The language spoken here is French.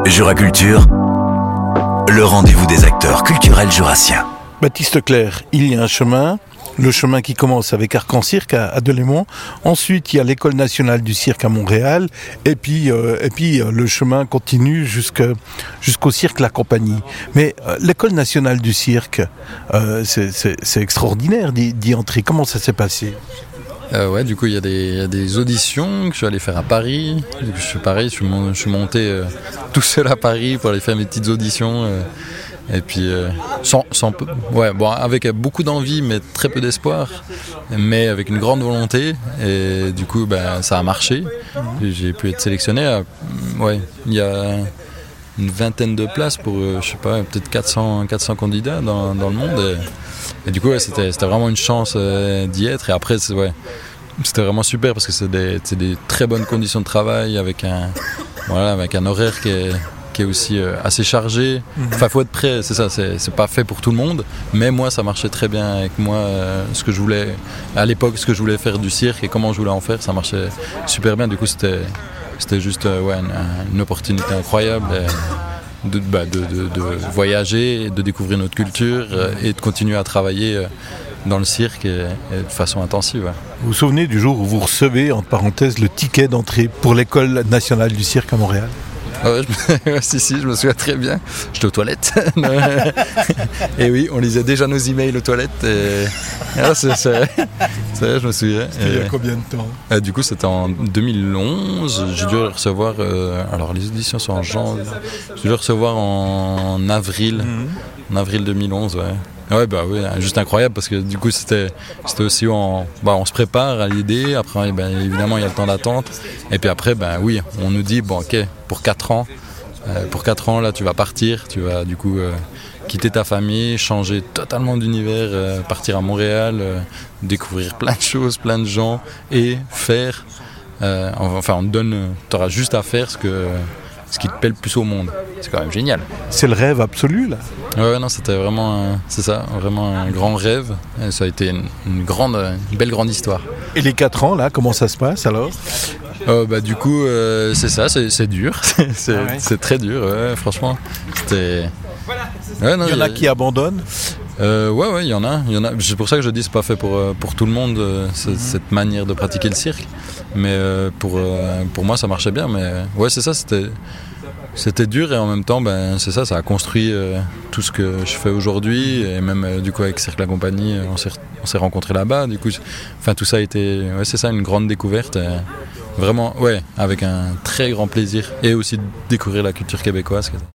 Juraculture, le rendez-vous des acteurs culturels jurassiens. Baptiste Clerc, il y a un chemin, le chemin qui commence avec Arc-en-Cirque à Delémont. Ensuite, il y a l'École nationale du cirque à Montréal. Et puis le chemin continue jusqu'au cirque La Compagnie. Mais l'École nationale du cirque, c'est extraordinaire d'y entrer. Comment ça s'est passé ? Du coup, il y a des auditions que je suis allé faire à Paris. Je suis monté tout seul à Paris pour aller faire mes petites auditions. Et puis, avec beaucoup d'envie, mais très peu d'espoir, mais avec une grande volonté. Et du coup, ça a marché. J'ai pu être sélectionné. Il y a une vingtaine de places pour, peut-être 400 candidats dans le monde. Et du coup, c'était vraiment une chance d'y être. Et après, c'était vraiment super parce que c'est des très bonnes conditions de travail avec un horaire qui est aussi assez chargé. Enfin, faut être prêt, c'est ça, c'est pas fait pour tout le monde, mais moi ça marchait très bien avec moi, ce que je voulais à l'époque, ce que je voulais faire du cirque et comment je voulais en faire, ça marchait super bien. Du coup, c'était juste une opportunité incroyable de voyager, de découvrir notre culture et de continuer à travailler dans le cirque et de façon intensive. Ouais. Vous vous souvenez du jour où vous recevez, entre parenthèses, le ticket d'entrée pour l'École nationale du cirque à Montréal ? Si, je me souviens très bien. J'étais aux toilettes. Et oui, on lisait déjà nos emails aux toilettes. C'est vrai, je me souviens. C'était il y a combien de temps ? Du coup, c'était en 2011. J'ai dû le recevoir. Alors, les auditions sont en janvier. J'ai dû le recevoir en avril. En avril 2011, ouais. Juste incroyable parce que du coup c'était aussi on se prépare à l'idée, après évidemment il y a le temps d'attente et puis après on nous dit ok, pour 4 ans là tu vas partir, tu vas du coup quitter ta famille, changer totalement d'univers, partir à Montréal, découvrir plein de choses, plein de gens et faire on te donne, t'auras juste à faire ce qui te plaît le plus au monde. C'est quand même génial. C'est le rêve absolu, là. C'était vraiment, vraiment un grand rêve. Et ça a été une belle grande histoire. Et les 4 ans, là, comment ça se passe alors ? Du coup, c'est ça, c'est dur. C'est très dur, franchement. C'était... il y en a qui abandonnent ? Il y en a. C'est pour ça que je dis c'est pas fait pour tout le monde, cette manière de pratiquer le cirque. Mais pour moi, ça marchait bien. Mais c'est ça, c'était dur et en même temps, ça a construit tout ce que je fais aujourd'hui. Et même du coup avec Cirque La Compagnie, on s'est rencontrés là-bas. Du coup, tout ça a été, une grande découverte. Vraiment, avec un très grand plaisir et aussi de découvrir la culture québécoise.